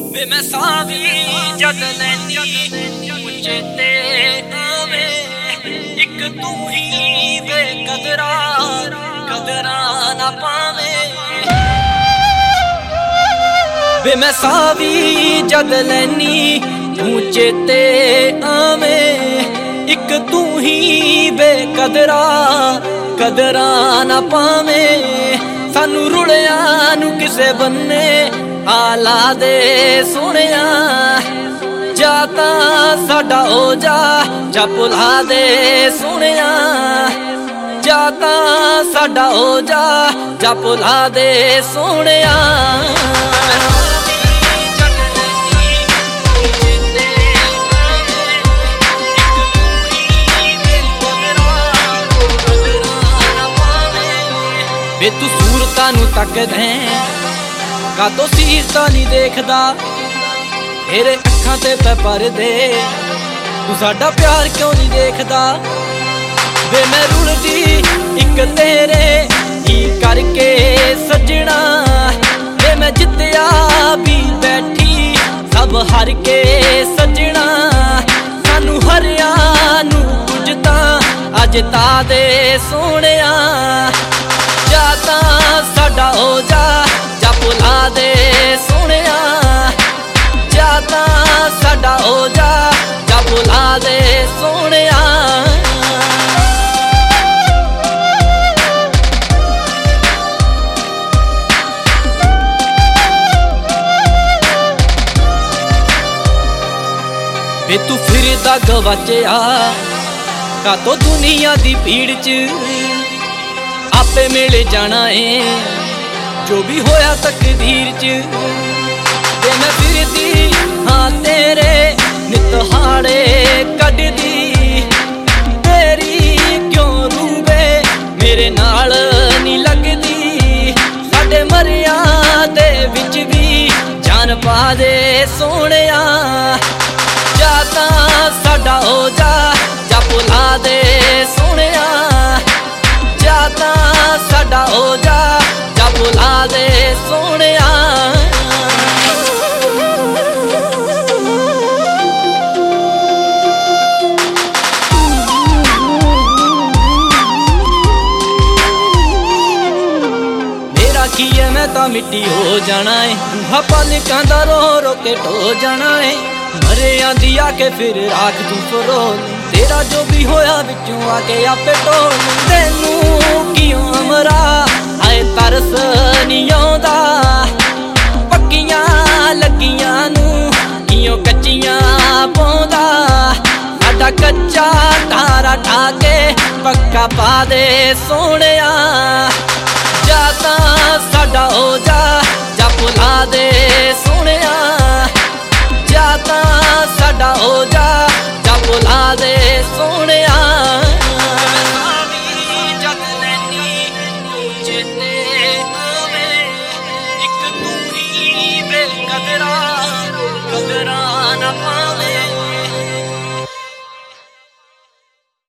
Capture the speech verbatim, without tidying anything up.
ਵੇ ਮੈਂ ਸਾਹ ਵੀ ਜਦ ਲੈਂਦੀ ਚੇਤੇ ਆਵੇਂ ਇੱਕ ਤੂੰ ਹੀ ਵੇ ਕਦਰਾਂ ਕਦਰਾਂ ਨਾ ਪਾਵੇਂ ਵੇ ਮੈਂ ਸਾਹ ਵੀ ਜਦ ਲੈਨੀ ਤੂੰ ਚੇਤੇ ਆਵੇਂ ਇੱਕ ਤੂੰ ਹੀ ਵੇ ਕਦਰਾਂ ਕਦਰਾਂ ਨਾ ਪਾਵੇਂ ਸਾਨੂੰ ਰੁਲਿਆਂ ਨੂੰ ਕਿਸੇ ਬੰਨੇ ਆਲਾ ਦੇ ਸੋਹਣਿਆ ਜਾ ਤਾਂ ਸਾਡਾ ਹੋ ਜਾ ਜਾ ਭੁਲਾ ਦੇ ਸੋਹਣਿਆ ਜਾ ਤਾਂ ਸਾਡਾ ਹੋ ਜਾ ਜਾ ਭੁਲਾ ਦੇ ਸੋਹਣਿਆ ਵੇ ਤੂੰ ਸੂਰਤਾਂ ਨੂੰ ਤੱਕਦੇ ਕਾਤੋਂ ਸੀਰਤਾਂ ਨਹੀਂ ਦੇਖਦਾ ਤੇਰੇ ਅੱਖਾਂ ਤੇ ਪੈ ਪਰਦੇ ਤੂੰ ਸਾਡਾ ਪਿਆਰ ਕਿਉਂ ਨਹੀਂ ਦੇਖਦਾ ਵੇ ਮੈਂ ਰੁਲਦੀ ਇੱਕ ਤੇਰੇ ਹੀ ਕਰਕੇ ਸੱਜਣਾ ਵੇ ਮੈਂ ਜਿੱਤਿਆ ਵੀ ਬੈਠੀ ਸਭ ਹਾਰ ਕੇ ਸੱਜਣਾ ਸਾਨੂੰ ਹਰਿਆਂ ਨੂੰ ਕੁਝ ਤਾਂ ਅੱਜ ਤਾਂ ਦੇ ਸੋਹਣਿਆ ਜਾ ਤਾਂ ਸਾਡਾ ਹੋ ਜਾ ਜਾ ਭੁਲਾ ਦੇ ਸੋਹਣਿਆ ਜਾ ਤਾਂ ਸਾਡਾ ਹੋ ਜਾ ਜਾ ਭੁਲਾ ਦੇ ਸੋਹਣਿਆ ਵੇ ਤੂੰ ਫਿਰਦਾ ਗਵਾਚਿਆ ਕਾਤੋਂ ਦੁਨੀਆ ਦੀ ਭੀੜ ਚ ਆਪੇ ਮਿਲ ਜਾਣਾ ਏ ਜੋ ਵੀ ਹੋਇਆ ਤਕਦੀਰ ਚ ਤੇ ਮੈਂ ਫਿਰਦੀ ਹਾਂ ਤੇਰੇ ਨਿਤਹਾੜੇ ਕੱਢਦੀ ਤੇਰੀ ਕਿਉਂ ਰੂਵੇ ਮੇਰੇ ਨਾਲ ਨਹੀਂ ਲੱਗਦੀ ਸਾਡੇ ਮਰਿਆਂ ਦੇ ਵਿੱਚ ਵੀ ਜਾਨ ਪਾ ਦੇ ਸੋਹਣਿਆ ਜਾ ਤਾਂ ਸਾਡਾ ਹੋ ਜਾ ਜਾ ਭੁਲਾ ਦੇ ਸੋਹਣਿਆ ਜਾ ਤਾਂ ਸਾਡਾ ਹੋ ਜਾ ਜਾ ਭੁਲਾ ਦੇ ਸੋਹਣਿਆ ਮੇਰਾ ਕੀ ਐ ਮੈਂ ਤਾਂ ਮਿੱਟੀ ਹੋ ਜਾਣਾ ਏ ਹਾਂ ਪਲਕਾਂ ਦਾ ਰੋ ਰੋ ਕੇ ਢੋ ਜਾਣਾ ਏ ਮਰਿਆਂ ਦੀ ਆ ਕੇ ਫਿਰ ਰਾਖ ਤੂੰ ਫਰੋਲ ਤੇਰਾ ਜੋ ਵੀ ਹੋਇਆ ਵਿੱਚੋਂ ਆ ਕੇ ਆਪੇ ਢੋਲ ਤੈਨੂੰ ਕਿਉਂ ਅਮਰਾ ਆਏ ਤਰਸ ਨਹੀਂ ਆਉਂਦਾ ਪੱਕੀਆਂ ਲੱਗੀਆਂ ਨੂੰ ਕਿਉਂ ਕੱਚੀਆਂ ਪਾਉਂਦਾ ਸਾਡਾ ਕੱਚਾ ਤਾਰਾ ਢਾ ਕੇ ਪੱਕਾ ਪਾ ਦੇ ਸੋਹਣਿਆ ਜਾ ਤਾਂ ਸਾਡਾ ਹੋ ਜਾ ਜਾ ਭੁਲਾ ਦੇ ਸੋਹਣਿਆ ਜਾ ਤਾਂ ਸਾਡਾ ਹੋ ਜਾ